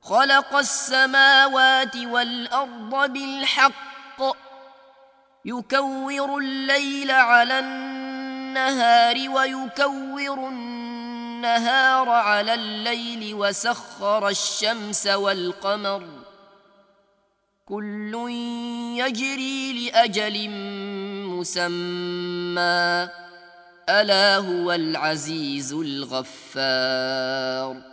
خلق السماوات والأرض بالحق يكور الليل على النهار ويكور النهار على الليل وسخر الشمس والقمر كل يجري لأجل مسمى ألا هو العزيز الغفار.